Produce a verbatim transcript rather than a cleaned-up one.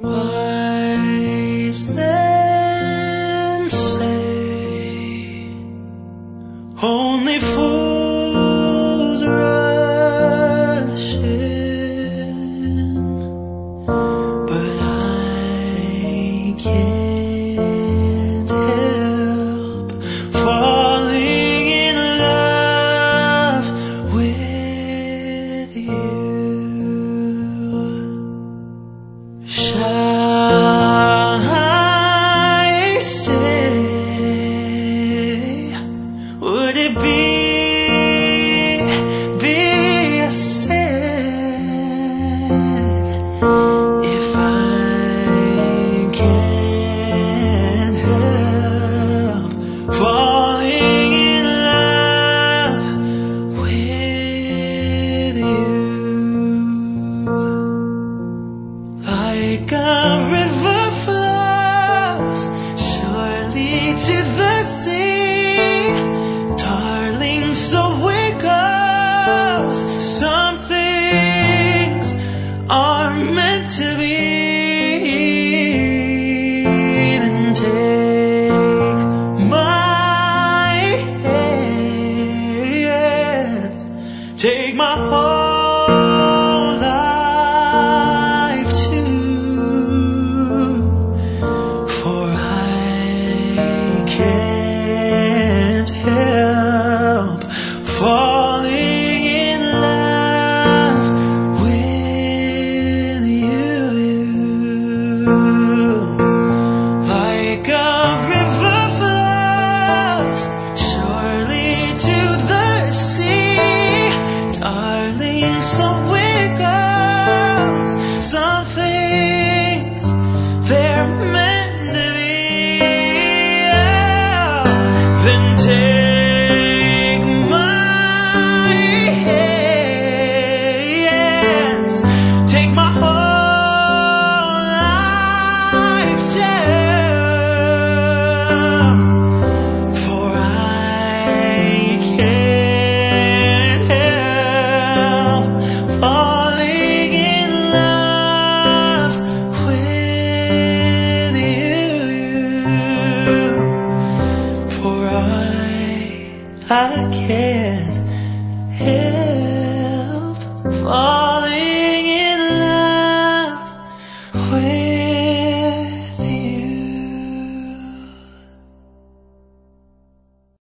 Wise men say only fools rush in, but I can't help falling in love with you. Shall I stay? Would it be, be a sin if I can't help falling in love with you? Like a river flows surely to the sea, darling, so it goes. Some things are meant to be. Then take my hand, take my whole life too, for I can't help falling in love with you. Like a river flows surely to the sea, darling, so it goes. Some things, they're meant to be. Then take my hands, take my whole life too, for I can't help falling in love with you. For I, I can't